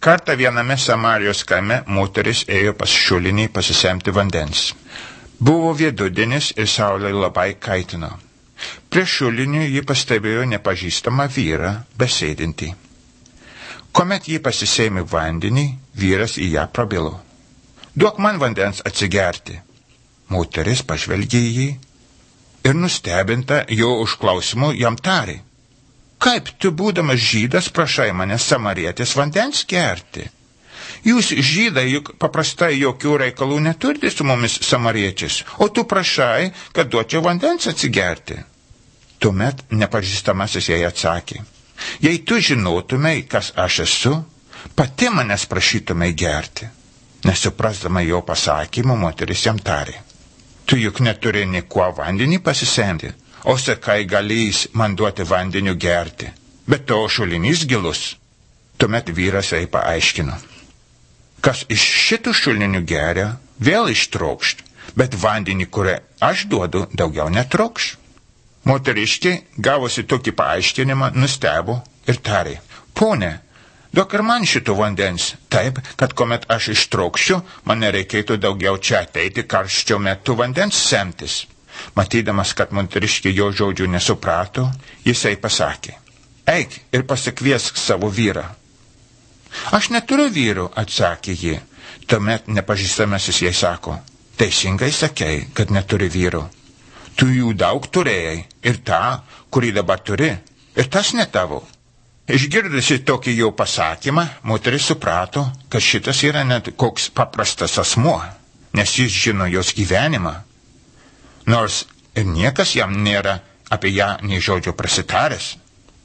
Kartą viename Samarijos kaime moteris ėjo pas šulinį pasisemti vandens. Buvo vidudienis ir saulė labai kaitino. Prie šulinio ji pastebėjo nepažįstamą vyrą besėdintį. Kuomet ji pasisėmė vandenį, vyras į ją prabilo. Duok man vandens atsigerti. Moteris pažvelgė į jį ir nustebinta jo užklausimu jam tarė. Kaip tu, būdamas žydas, prašai mane samarietis vandens gerti? Jūs, žydai, juk paprastai jokių reikalų neturite su mumis samariečiais, o tu prašai, kad duočiau vandens atsigerti. Tuomet nepažįstamasis jai atsakė. Jei tu žinotumei, kas aš esu, pati manęs prašytumei gerti. Nesuprasdama jo pasakymų, moteris jam tarė. Tu juk neturi nei kuo vandenį pasisemti, o sakai galėjai man duoti vandeniu gerti, bet to šulinys gilus. Tuomet vyras jai paaiškino. Kas iš šitų šulinių geria, vėl ištrokšt, bet vandenį, kurią aš duodu, daugiau netrokš. Moteriškė, gavusi tokį paaiškinimą, nustebo ir tarė. Pone, duok ir man šito vandens, taip, kad kuomet aš ištrokščiu, man nereikėtų daugiau čia ateiti karščio metu vandens semtis. Matydamas, kad moteriškė jo žodžių nesuprato, jisai pasakė. Eik ir pasikviesk savo vyrą. Aš neturiu vyro, atsakė ji. Tuomet nepažįstamasis jai sako. Teisingai sakei, kad neturi vyro. Tu jų daug turėjai, ir tą, kurį dabar turi, ir tas ne tavo. Išgirdusi tokį jo pasakymą, moteris suprato, kad šitas yra net koks paprastas asmuo, nes jis žino jos gyvenimą. Nors ir niekas jam nėra apie ją nei žodžio prasitaręs.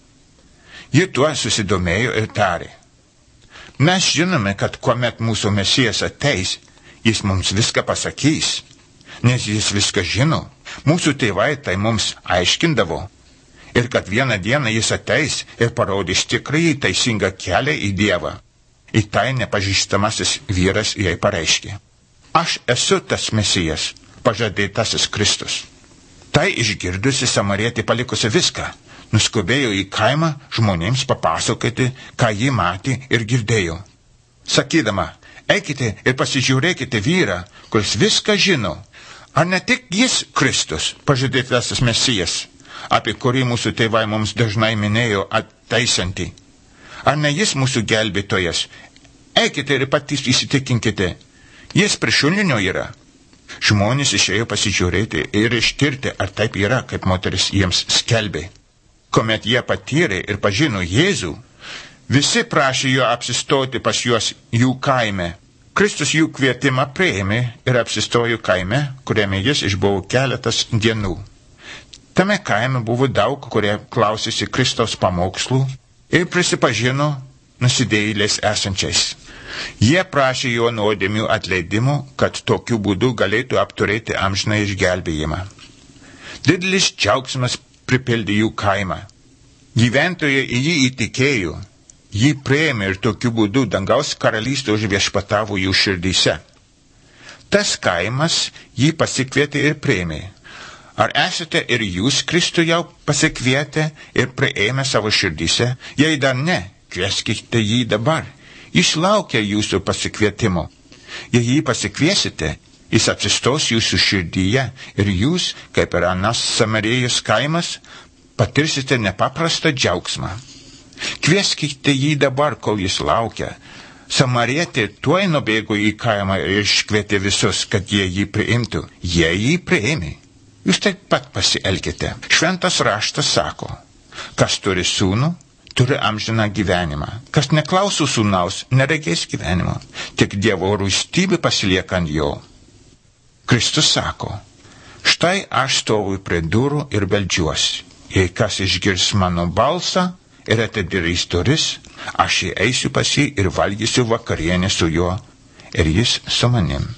Ji tuo susidomėjo ir tarė. Mes žinome, kad kuomet mūsų Mesijas ateis, jis mums viską pasakys, nes jis viską žino. Mūsų tėvai tai mums aiškindavo. Ir kad vieną dieną jis ateis ir parodys tikrąjį teisingą kelią į Dievą. Į tai nepažįstamasis vyras jai pareiškė. Aš esu tas Mesijas, pažadėtasis Kristus. Tai išgirdusi samarietė palikusi viską, nuskubėjo į kaimą žmonėms papasakoti, ką ji matė ir girdėjo. Sakydama, eikite ir pasižiūrėkite vyrą, kuris viską žino. Ar ne tik jis Kristus, pažadėtasis Mesijas, apie kurį mūsų tėvai mums dažnai minėjo ateisiantį? Ar ne jis mūsų gelbėtojas? Eikite ir patys įsitikinkite, jis prie šulinio yra. Žmonės išėjo pasižiūrėti ir ištirti, ar taip yra, kaip moteris jiems skelbė. Kuomet jie patyrė ir pažino Jėzų, visi prašė jo apsistoti pas juos jų kaime. Kristus jų kvietimą priėmė ir apsistojo kaime, kuriame jis išbuvo keletas dienų. Tame kaime buvo daug, kurie klausėsi Kristaus pamokslų ir prisipažino nusidėjėliais esančiais. Jie prašė jo nuodėmių atleidimo, kad tokiu būdu galėtų apturėti amžiną išgelbėjimą. Didelis džiaugsmas pripildė jų kaimą. Gyventojai į jį įtikėjo, jį priėmė ir tokiu būdu dangaus karalystė užviešpatavo jų širdyse. Tas kaimas jį pasikvietė ir priėmė. Ar esate ir jūs Kristų jau pasikvietę ir priėmę savo širdyse? Jei dar ne, kvieskite jį dabar. Jis laukia jūsų pasikvietimo. Jei jį pasikviesite, jis apsistos jūsų širdyje ir jūs, kaip ir anas Samarijos kaimas, patirsite nepaprastą džiaugsmą. Kvieskite jį dabar, kol jis laukia. Samarietė tuoj nubėgo į kaimą ir iškvietė visus, kad jie jį priimtų. Jie jį priėmė. Jūs taip pat pasielkite. Šventas raštas sako, kas turi sūnų, turi amžiną gyvenimą. Kas neklauso sūnaus, neregės gyvenimo. Tik Dievo rūstybė pasilieka ant jo. Kristus sako, štai aš stoviu prie durų ir beldžiuosi. Jei kas išgirs mano balsą ir atidarys duris, aš įeisiu pas jį ir valgysiu vakarienę su juo ir jis su manim.